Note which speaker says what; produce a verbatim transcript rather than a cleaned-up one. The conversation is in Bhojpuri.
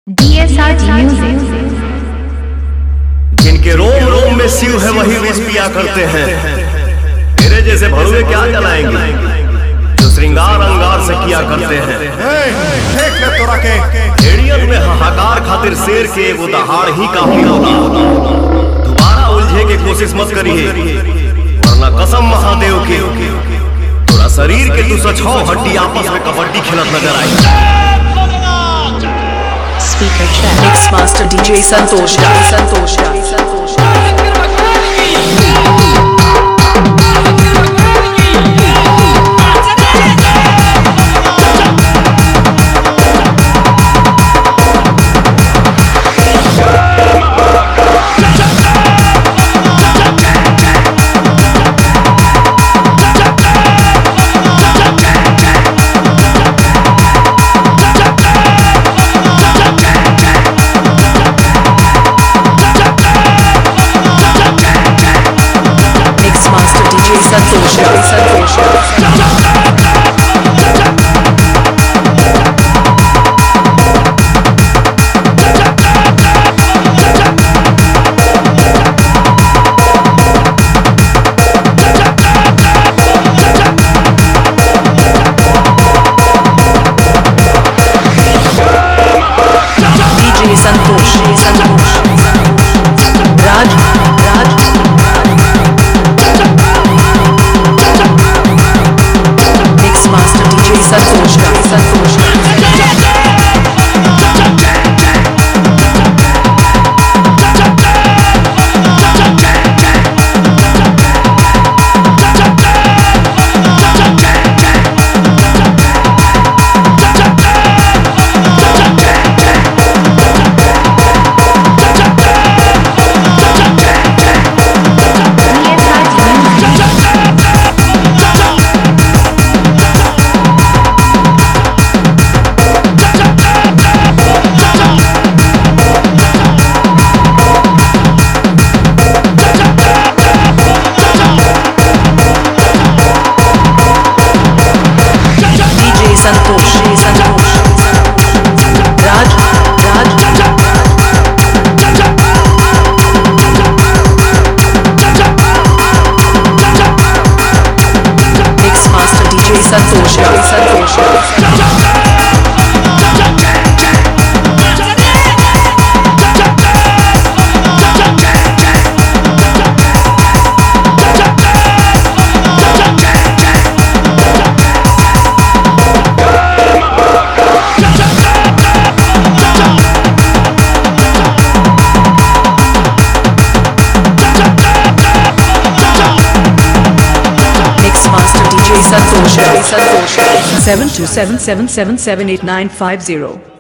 Speaker 1: D S R T music.
Speaker 2: जिनके रोम रोम में शिव है वही विष पिया करते हैं। तेरे जैसे भड़ुए क्या जलाएंगे जो श्रृंगार अंगार से किया करते हैं।
Speaker 3: देख ले तोरा के
Speaker 2: भेड़ियन में हाहाकार खातिर शेर के वो दहाड़ ही काफी होगा। दोबारा उलझे की कोशिश मत करिए वरना कसम महादेव की तोरा शरीर के तू सछौ हड्डी आपस में कबड्डी खेलत नजर आई।
Speaker 4: Speaker check. Mix Master D J Santosh Da Santosh Da Santosh Da Santosh Da Santosh Da D J Santosh Santosh Raj Raj Mix Master D J Santosh Da Santosh Da Santosh Santosh Raj Raj Mix Master D J Santosh Da Santosh Da Santosh Da Santosh Da seven two seven seven seven seven eight nine five zero